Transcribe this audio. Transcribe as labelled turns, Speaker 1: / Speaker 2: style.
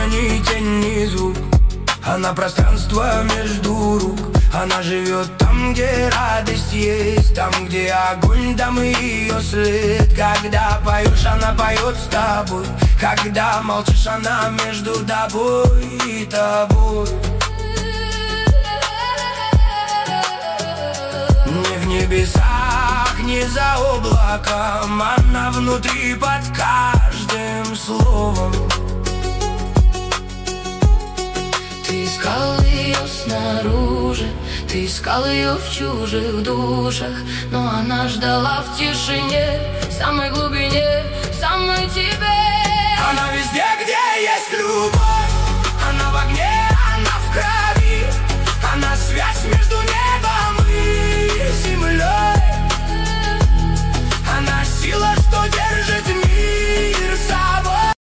Speaker 1: ни тень, ни звук. Она пространство между рук. Она живет там, где радость есть, там, где огонь, там и ее след. Когда поешь, она поет с тобой. Когда молчишь, она между тобой и тобой. Не в небесах, не за облаком, она внутри под каждым словом.
Speaker 2: Ты искал ее снаружи, ты искал ее в чужих душах, но она ждала в тишине, в самой глубине, в самой тебе.